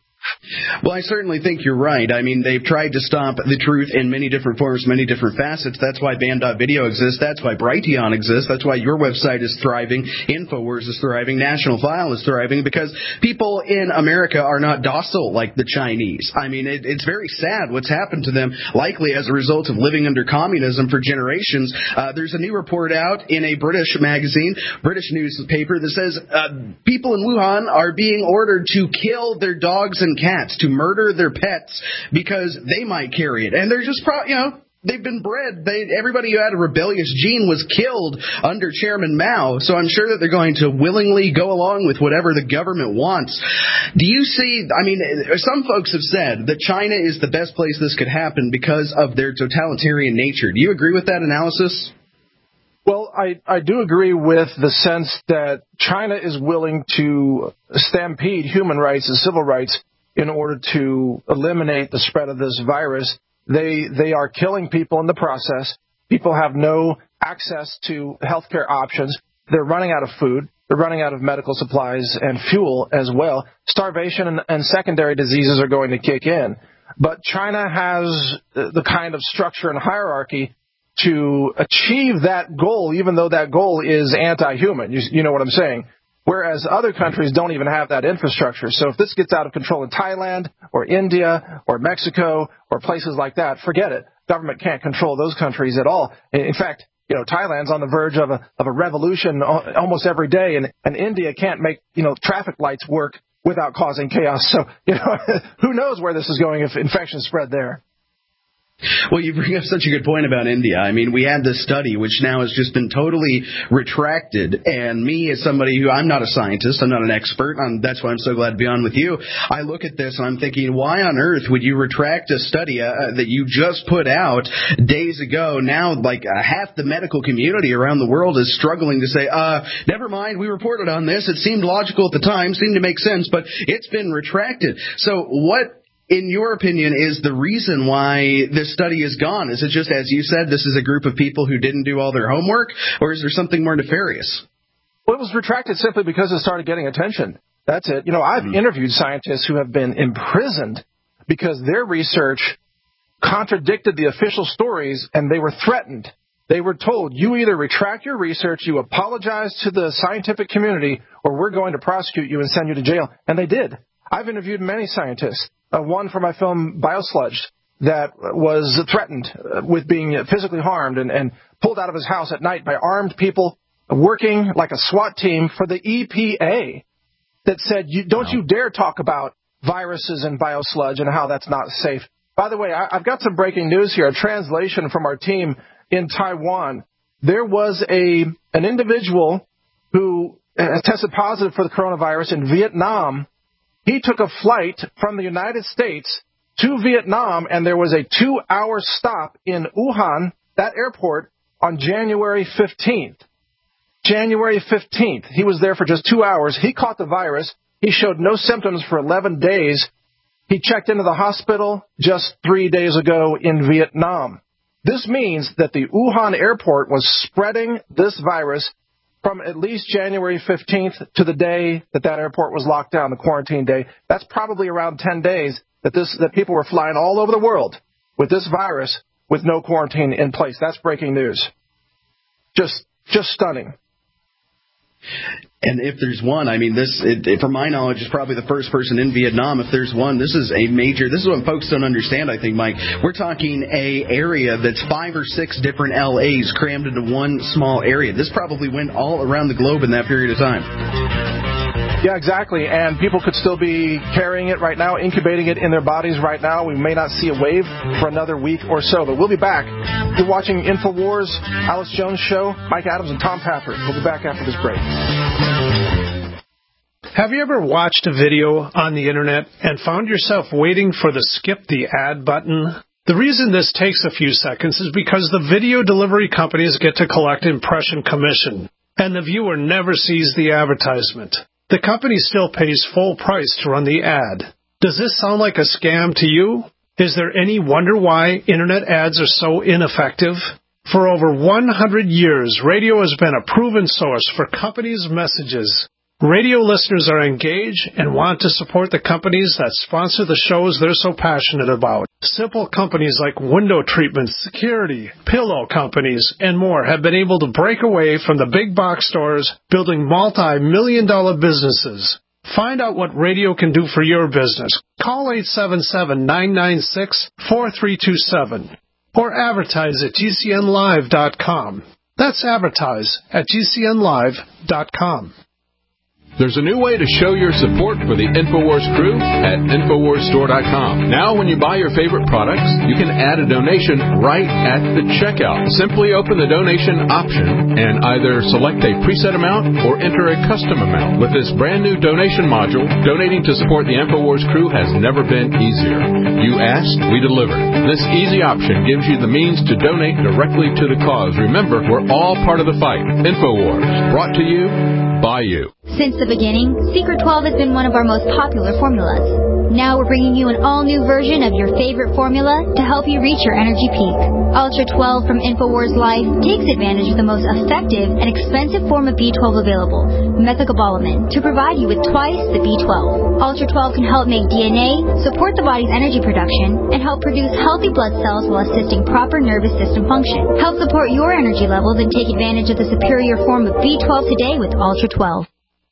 B: Well, I certainly think you're right. I mean, they've tried to stop the truth in many different forms, many different facets. That's why Band dot video exists. That's why Brighteon exists. That's why your website is thriving. InfoWars is thriving. National File is thriving because people in America are not docile like the Chinese. I mean, it, it's very sad what's happened to them, likely as a result of living under communism for generations. Uh, there's a new report out in a British magazine, British newspaper, that says uh, people in Wuhan are being ordered to kill their dogs and cats, to murder their pets because they might carry it. And they're just, pro- you know, they've been bred. They, everybody who had a rebellious gene was killed under Chairman Mao. So I'm sure that they're going to willingly go along with whatever the government wants. Do you see, I mean, some folks have said that China is the best place this could happen because of their totalitarian nature. Do you agree with that analysis?
C: Well, I, I do agree with the sense that China is willing to stampede human rights and civil rights in order to eliminate the spread of this virus. They they are killing people in the process. People have no access to healthcare options. They're running out of food. They're running out of medical supplies and fuel as well. Starvation and, and secondary diseases are going to kick in. But China has the kind of structure and hierarchy to achieve that goal, even though that goal is anti-human. You, you know what I'm saying? Whereas other countries don't even have that infrastructure. So if this gets out of control in Thailand or India or Mexico or places like that, forget it. Government can't control those countries at all. In fact, you know, Thailand's on the verge of a of a revolution almost every day, and, and India can't make, you know, traffic lights work without causing chaos. So, you know, who knows where this is going if infections spread there.
B: Well, you bring up such a good point about India. I mean, we had this study, which now has just been totally retracted. And me, as somebody who, I'm not a scientist, I'm not an expert, I'm, that's why I'm so glad to be on with you. I look at this and I'm thinking, why on earth would you retract a study uh, that you just put out days ago? Now, like uh, half the medical community around the world is struggling to say, uh, never mind, we reported on this. It seemed logical at the time, seemed to make sense, but it's been retracted. So what, in your opinion, is the reason why this study is gone? Is it just, as you said, this is a group of people who didn't do all their homework, or is there something more nefarious?
C: Well, it was retracted simply because it started getting attention. That's it. You know, I've mm-hmm. interviewed scientists who have been imprisoned because their research contradicted the official stories, and they were threatened. They were told, you either retract your research, you apologize to the scientific community, or we're going to prosecute you and send you to jail. And they did. I've interviewed many scientists. Uh, one for my film Biosludged that was threatened uh, with being physically harmed and, and pulled out of his house at night by armed people working like a SWAT team for the E P A that said, you, don't you dare talk about viruses and biosludge and how that's not safe. By the way, I, I've got some breaking news here, a translation from our team in Taiwan. There was a an individual who uh, tested positive for the coronavirus in Vietnam. He took a flight from the United States to Vietnam, and there was a two-hour stop in Wuhan, that airport, on January fifteenth. January fifteenth. He was there for just two hours. He caught the virus. He showed no symptoms for eleven days. He checked into the hospital just three days ago in Vietnam. This means that the Wuhan airport was spreading this virus from at least January fifteenth to the day that that airport was locked down, the quarantine day. That's probably around ten days that this that people were flying all over the world with this virus with no quarantine in place. That's breaking news. Just just stunning.
B: And if there's one, I mean, this, it, it, from my knowledge, is probably the first person in Vietnam. If there's one, this is a major, this is what folks don't understand, I think, Mike. We're talking a area that's five or six different L As crammed into one small area. This probably went all around the globe in that period of time.
C: Yeah, exactly. And people could still be carrying it right now, incubating it in their bodies right now. We may not see a wave for another week or so, but we'll be back. You're watching InfoWars, Alice Jones Show, Mike Adams and Tom Pafford. We'll be back after this break.
A: Have you ever watched a video on the internet and found yourself waiting for the skip the ad button? The reason this takes a few seconds is because the video delivery companies get to collect impression commission, and the viewer never sees the advertisement. The company still pays full price to run the ad. Does this sound like a scam to you? Is there any wonder why internet ads are so ineffective? For over one hundred years, radio has been a proven source for companies' messages. Radio listeners are engaged and want to support the companies that sponsor the shows they're so passionate about. Simple companies like window treatment, security, pillow companies, and more have been able to break away from the big box stores, building multi-million dollar businesses. Find out what radio can do for your business. Call eight seven seven, nine nine six, four three two seven or advertise at G C N live dot com. That's advertise at G C N live dot com.
J: There's a new way to show your support for the InfoWars crew at Infowars Store dot com. Now, when you buy your favorite products, you can add a donation right at the checkout. Simply open the donation option and either select a preset amount or enter a custom amount. With this brand new donation module, donating to support the InfoWars crew has never been easier. You asked, we delivered. This easy option gives you the means to donate directly to the cause. Remember, we're all part of the fight. InfoWars, brought to you by you.
D: Since the beginning, Secret twelve has been one of our most popular formulas. Now we're bringing you an all-new version of your favorite formula to help you reach your energy peak. Ultra twelve from InfoWars Life takes advantage of the most effective and expensive form of B twelve available, methylcobalamin, to provide you with twice the B twelve. Ultra twelve can help make D N A, support the body's energy production, and help produce healthy blood cells while assisting proper nervous system function. Help support your energy levels and take advantage of the superior form of B twelve today with Ultra twelve.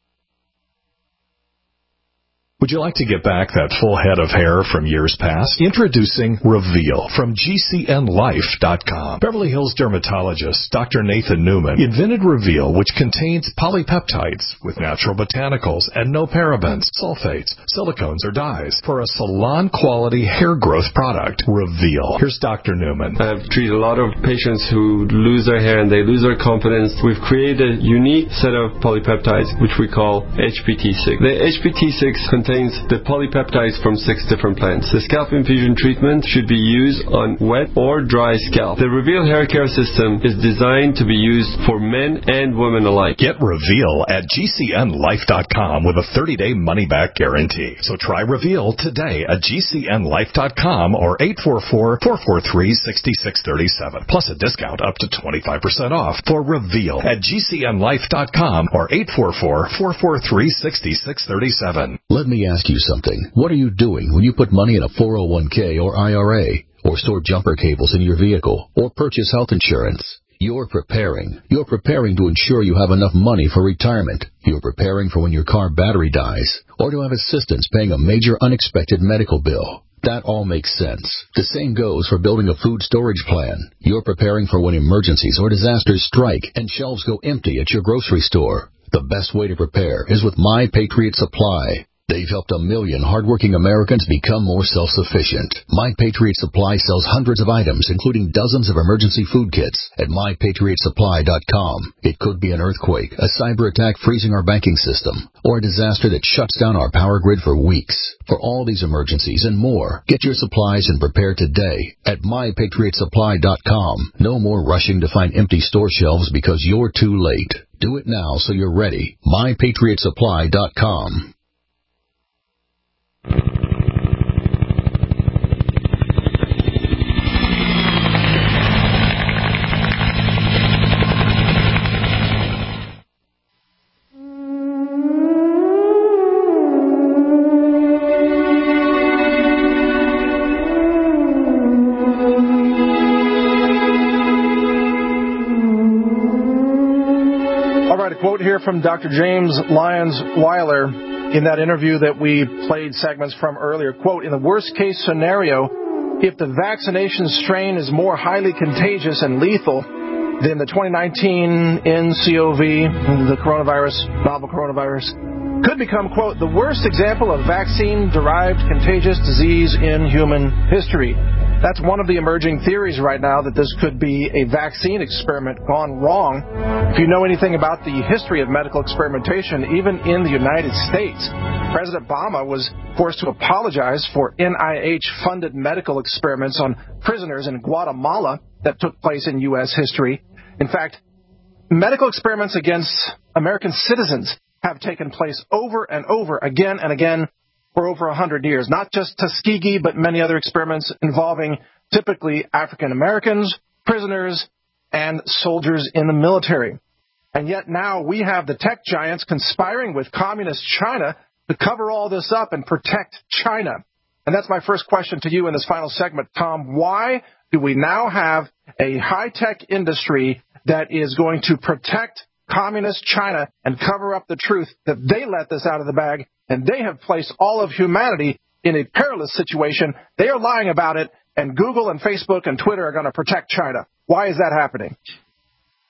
V: Would you like to get back that full head of hair from years past? Introducing Reveal from G C N Life dot com. Beverly Hills dermatologist Doctor Nathan Newman invented Reveal, which contains polypeptides with natural botanicals and no parabens, sulfates, silicones, or dyes for a salon-quality hair growth product. Reveal. Here's Doctor Newman.
W: I've treated a lot of patients who lose their hair and they lose their confidence. We've created a unique set of polypeptides, which we call H P T six. The H P T six contains the polypeptides from six different plants. The scalp infusion treatment should be used on wet or dry scalp. The Reveal hair care system is designed to be used for men and women alike.
V: Get Reveal at G C N Life dot com with a thirty-day money-back guarantee. So try Reveal today at G C N Life dot com or eight four four, four four three, six six three seven. Plus a discount up to twenty-five percent off for Reveal at G C N Life dot com or eight four four, four four three, six six three seven.
X: Let me ask you something. What are you doing when you put money in a four oh one k or I R A, or store jumper cables in your vehicle, or purchase health insurance? You're preparing. You're preparing to ensure you have enough money for retirement. You're preparing for when your car battery dies, or to have assistance paying a major unexpected medical bill. That all makes sense. The same goes for building a food storage plan. You're preparing for when emergencies or disasters strike and shelves go empty at your grocery store. The best way to prepare is with My Patriot Supply. They've helped a million hardworking Americans become more self-sufficient. My Patriot Supply sells hundreds of items, including dozens of emergency food kits at my patriot supply dot com. It could be an earthquake, a cyber attack freezing our banking system, or a disaster that shuts down our power grid for weeks. For all these emergencies and more, get your supplies and prepare today at my patriot supply dot com. No more rushing to find empty store shelves because you're too late. Do it now so you're ready. my patriot supply dot com.
C: Quote here from Doctor James Lyons Weiler in that interview that we played segments from earlier. Quote, in the worst case scenario, if the vaccination strain is more highly contagious and lethal than the twenty nineteen N C O V, the coronavirus, novel coronavirus, could become, quote, the worst example of vaccine-derived contagious disease in human history. That's one of the emerging theories right now, that this could be a vaccine experiment gone wrong. If you know anything about the history of medical experimentation, even in the United States, President Obama was forced to apologize for N I H-funded medical experiments on prisoners in Guatemala that took place in U S history. In fact, medical experiments against American citizens have taken place over and over again and again for over a hundred years. Not just Tuskegee, but many other experiments involving typically African Americans, prisoners, and soldiers in the military. And yet now we have the tech giants conspiring with communist China to cover all this up and protect China. And that's my first question to you in this final segment, Tom. Why do we now have a high-tech industry that is going to protect communist China and cover up the truth that they let this out of the bag, and they have placed all of humanity in a perilous situation? They are lying about it, and Google and Facebook and Twitter are going to protect China. Why is that happening?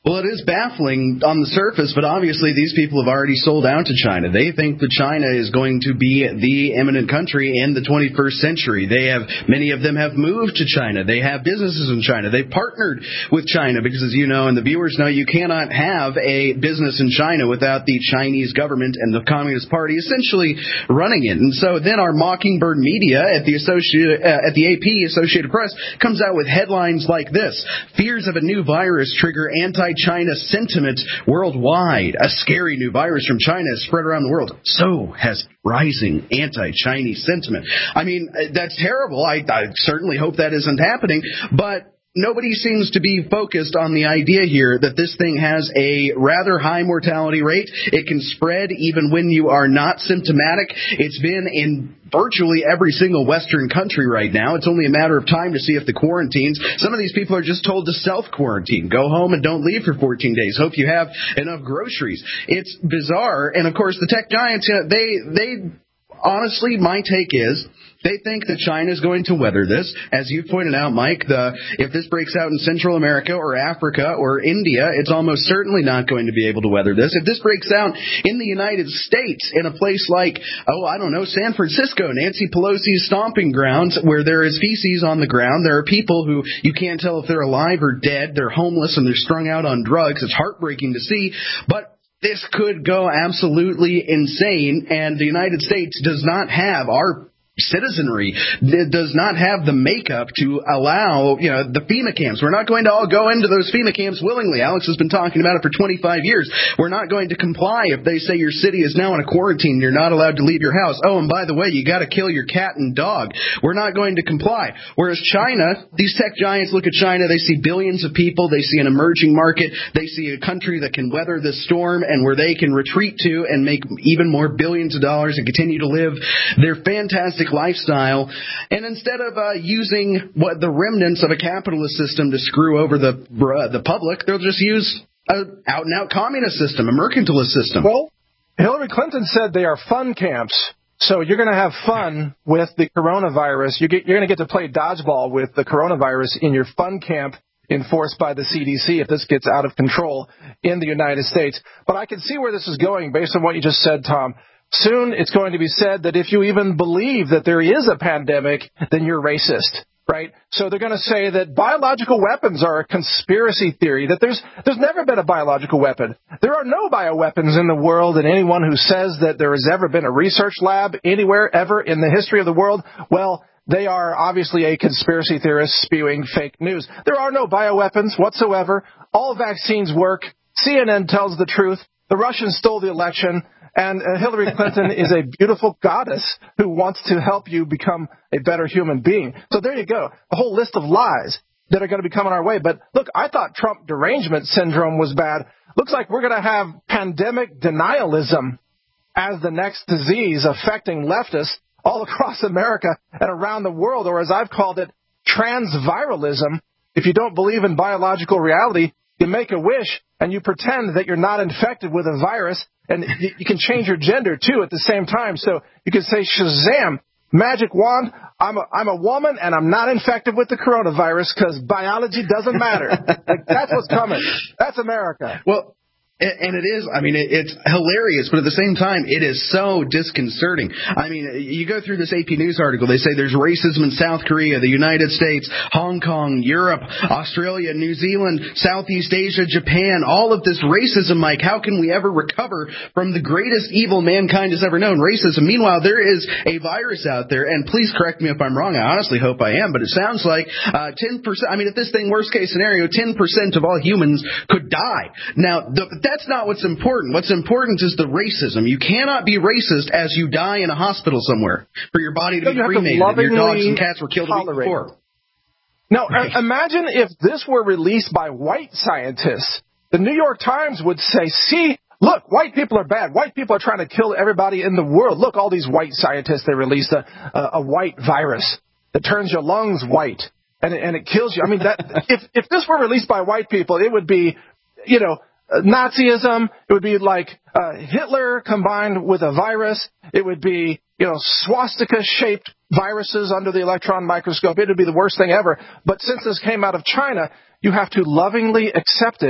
B: Well, it is baffling on the surface, but obviously these people have already sold out to China. They think that China is going to be the eminent country in the twenty-first century. They have, many of them have moved to China. They have businesses in China. They've partnered with China because, as you know, and the viewers know, you cannot have a business in China without the Chinese government and the Communist Party essentially running it. And so then our Mockingbird media at the Associated, uh, at the A P, Associated Press, comes out with headlines like this: fears of a new virus trigger anti China sentiment worldwide. A scary new virus from China has spread around the world. So has rising anti-Chinese sentiment. I mean, that's terrible. I, I certainly hope that isn't happening, but nobody seems to be focused on the idea here that this thing has a rather high mortality rate. It can spread even when you are not symptomatic. It's been in virtually every single Western country right now. It's only a matter of time to see if the quarantines. Some of these people are just told to self-quarantine. Go home and don't leave for fourteen days. Hope you have enough groceries. It's bizarre. And, of course, the tech giants, you know, they, they honestly, my take is, they think that China is going to weather this. As you pointed out, Mike, the, if this breaks out in Central America or Africa or India, it's almost certainly not going to be able to weather this. If this breaks out in the United States, in a place like, oh, I don't know, San Francisco, Nancy Pelosi's stomping grounds, where there is feces on the ground, there are people who you can't tell if they're alive or dead, they're homeless and they're strung out on drugs. It's heartbreaking to see, but this could go absolutely insane, and the United States does not have our citizenry does not have the makeup to allow, you know, the FEMA camps. We're not going to all go into those FEMA camps willingly. Alex has been talking about it for twenty-five years. We're not going to comply if they say your city is now in a quarantine. You're not allowed to leave your house. Oh, and by the way, you got to kill your cat and dog. We're not going to comply. Whereas China, these tech giants look at China. They see billions of people. They see an emerging market. They see a country that can weather this storm and where they can retreat to and make even more billions of dollars and continue to live their fantastic lifestyle. And instead of uh, using what the remnants of a capitalist system to screw over the uh, the public, they'll just use an out-and-out communist system, a mercantilist system.
C: Well, Hillary Clinton said they are fun camps. So you're going to have fun with the coronavirus. You get, you're going to get to play dodgeball with the coronavirus in your fun camp enforced by the C D C if this gets out of control in the United States. But I can see where this is going based on what you just said, Tom. Soon it's going to be said that if you even believe that there is a pandemic, then you're racist, right? So they're going to say that biological weapons are a conspiracy theory, that there's there's never been a biological weapon. There are no bioweapons in the world, and anyone who says that there has ever been a research lab anywhere ever in the history of the world, well, they are obviously a conspiracy theorist spewing fake news. There are no bioweapons whatsoever. All vaccines work. C N N tells the truth. The Russians stole the election. And uh, Hillary Clinton is a beautiful goddess who wants to help you become a better human being. So there you go. A whole list of lies that are going to be coming our way. But look, I thought Trump derangement syndrome was bad. Looks like we're going to have pandemic denialism as the next disease affecting leftists all across America and around the world, or as I've called it, transviralism. If you don't believe in biological reality, you make a wish and you pretend that you're not infected with a virus. And you can change your gender, too, at the same time. So you can say, Shazam, magic wand, I'm a, I'm a woman and I'm not infected with the coronavirus because biology doesn't matter. Like, that's what's coming. That's America.
B: Well, and it is, I mean, it's hilarious, but at the same time, it is so disconcerting. I mean, you go through this A P News article, they say there's racism in South Korea, the United States, Hong Kong, Europe, Australia, New Zealand, Southeast Asia, Japan, all of this racism, Mike. How can we ever recover from the greatest evil mankind has ever known, racism? Meanwhile, there is a virus out there, and please correct me if I'm wrong. I honestly hope I am, but it sounds like uh, ten percent, I mean, if this thing, worst case scenario, ten percent of all humans could die. Now, the That's not what's important. What's important is the racism. You cannot be racist as you die in a hospital somewhere for your body to
C: no,
B: be cremated and your dogs and cats were killed a week before.
C: Now, right. Imagine if this were released by white scientists. The New York Times would say, see, look, white people are bad. White people are trying to kill everybody in the world. Look, all these white scientists, they released a, a, a white virus that turns your lungs white and, and it kills you. I mean, that if, if this were released by white people, it would be, you know, Nazism. It would be like uh, Hitler combined with a virus. It would be, you know, swastika-shaped viruses under the electron microscope. It would be the worst thing ever. But since this came out of China, you have to lovingly accept it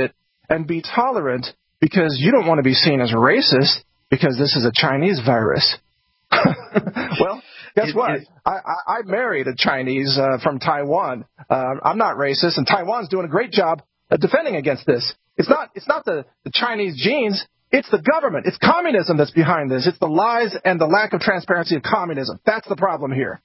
C: and be tolerant because you don't want to be seen as racist because this is a Chinese virus. Well, guess
B: it,
C: what?
B: It,
C: I, I, I married a Chinese uh, from Taiwan. Uh, I'm not racist, and Taiwan's doing a great job of defending against this. It's not it's not the, the Chinese genes. It's the government. It's communism that's behind this. It's the lies and the lack of transparency of communism. That's the problem here.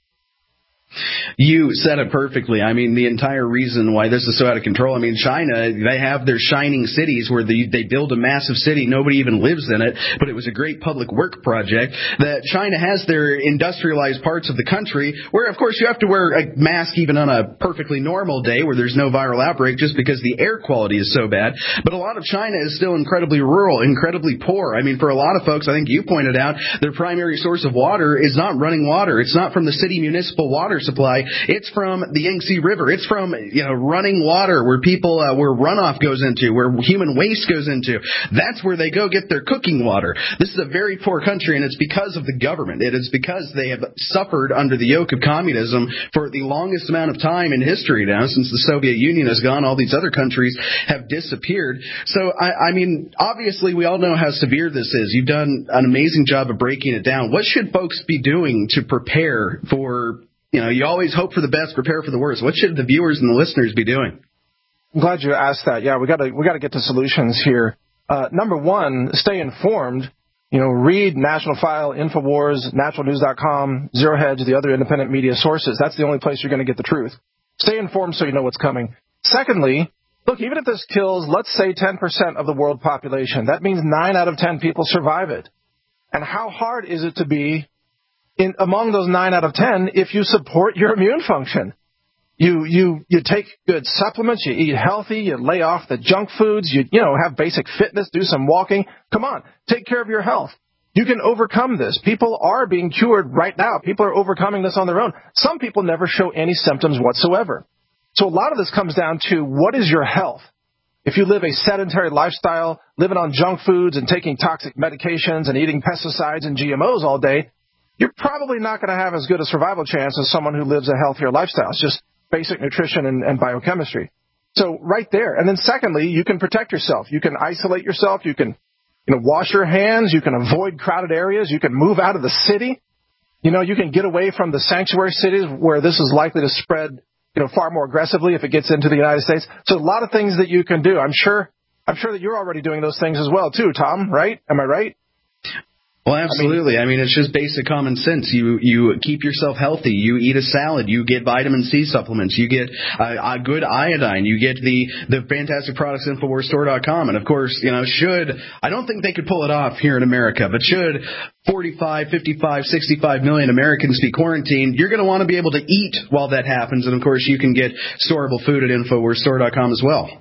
B: You said it perfectly. I mean, the entire reason why this is so out of control, I mean, China, they have their shining cities where they, they build a massive city. Nobody even lives in it, but it was a great public work project. That China has their industrialized parts of the country where, of course, you have to wear a mask even on a perfectly normal day where there's no viral outbreak just because the air quality is so bad. But a lot of China is still incredibly rural, incredibly poor. I mean, for a lot of folks, I think you pointed out, their primary source of water is not running water. It's not from the city municipal water supply. It's from the Yangtze River. It's from, you know, running water where people, uh, where runoff goes into, where human waste goes into. That's where they go get their cooking water. This is a very poor country, and it's because of the government. It is because they have suffered under the yoke of communism for the longest amount of time in history now. Since the Soviet Union has gone, all these other countries have disappeared. So, I, I mean, obviously we all know how severe this is. You've done an amazing job of breaking it down. What should folks be doing to prepare for, you know, you always hope for the best, prepare for the worst. What should the viewers and the listeners be doing?
C: I'm glad you asked that. Yeah, we got to we got to get to solutions here. Uh, number one, stay informed. You know, read National File, InfoWars, Natural News dot com, Zero Hedge, the other independent media sources. That's the only place you're going to get the truth. Stay informed so you know what's coming. Secondly, look, even if this kills, let's say, ten percent of the world population, that means nine out of ten people survive it. And how hard is it to be in among those nine out of ten if you support your immune function? You you you take good supplements, you eat healthy, you lay off the junk foods, you you know have basic fitness, do some walking. Come on, take care of your health. You can overcome this. People are being cured right now. People are overcoming this on their own. Some people never show any symptoms whatsoever. So a lot of this comes down to what is your health? If you live a sedentary lifestyle, living on junk foods and taking toxic medications and eating pesticides and G M Os all day, you're probably not going to have as good a survival chance as someone who lives a healthier lifestyle. It's just basic nutrition and, and biochemistry. So right there. And then secondly, you can protect yourself. You can isolate yourself. You can, you know, wash your hands. You can avoid crowded areas. You can move out of the city. You know, you can get away from the sanctuary cities where this is likely to spread, you know, far more aggressively if it gets into the United States. So a lot of things that you can do. I'm sure, I'm sure that you're already doing those things as well too, Tom, right? Am I right?
B: Well, absolutely. I mean, it's just basic common sense. You you keep yourself healthy. You eat a salad. You get vitamin C supplements. You get uh, a good iodine. You get the the fantastic products Infowars Store dot com. And of course, you know, should I don't think they could pull it off here in America, but should forty-five, fifty-five, sixty-five million Americans be quarantined, you're going to want to be able to eat while that happens. And of course, you can get storable food at Infowars Store dot com as well.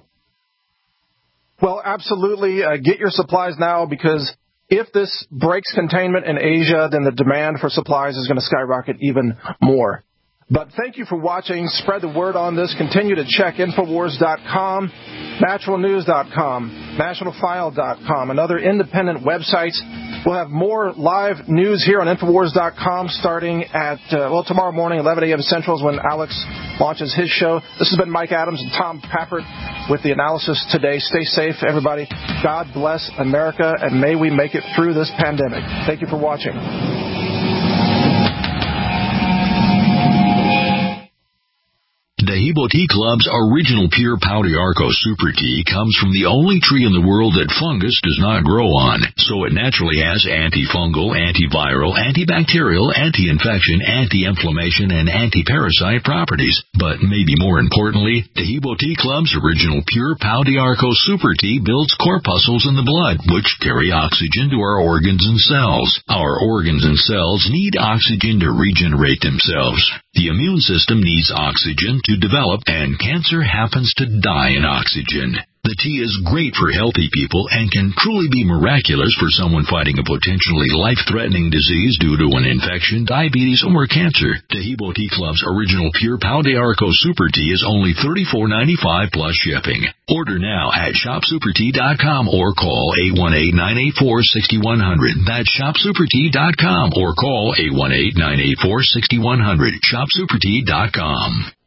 C: Well, absolutely. Uh, get your supplies now, because if this breaks containment in Asia, then the demand for supplies is going to skyrocket even more. But thank you for watching. Spread the word on this. Continue to check Infowars dot com, Natural News dot com, National File dot com, and other independent websites. We'll have more live news here on Infowars dot com starting at, uh, well, tomorrow morning, eleven a.m. Central is when Alex launches his show. This has been Mike Adams and Tom Pappert with the analysis today. Stay safe, everybody. God bless America, and may we make it through this pandemic. Thank you for watching.
I: Taheebo Tea Club's original pure Pau d'Arco Super Tea comes from the only tree in the world that fungus does not grow on, so it naturally has antifungal, antiviral, antibacterial, anti-infection, anti-inflammation, and anti-parasite properties. But maybe more importantly, Taheebo Tea Club's original pure Pau d'Arco Super Tea builds corpuscles in the blood, which carry oxygen to our organs and cells. Our organs and cells need oxygen to regenerate themselves. The immune system needs oxygen to develop, and cancer happens to die in oxygen. The tea is great for healthy people and can truly be miraculous for someone fighting a potentially life-threatening disease due to an infection, diabetes, or cancer. Taheebo Tea Club's original pure Pau d'Arco Super Tea is only thirty-four ninety-five plus shipping. Order now at shop super tea dot com or call eight one eight, nine eight four, six one zero zero. That's shop super tea dot com or call eight one eight, nine eight four, six one zero zero. shop super tea dot com.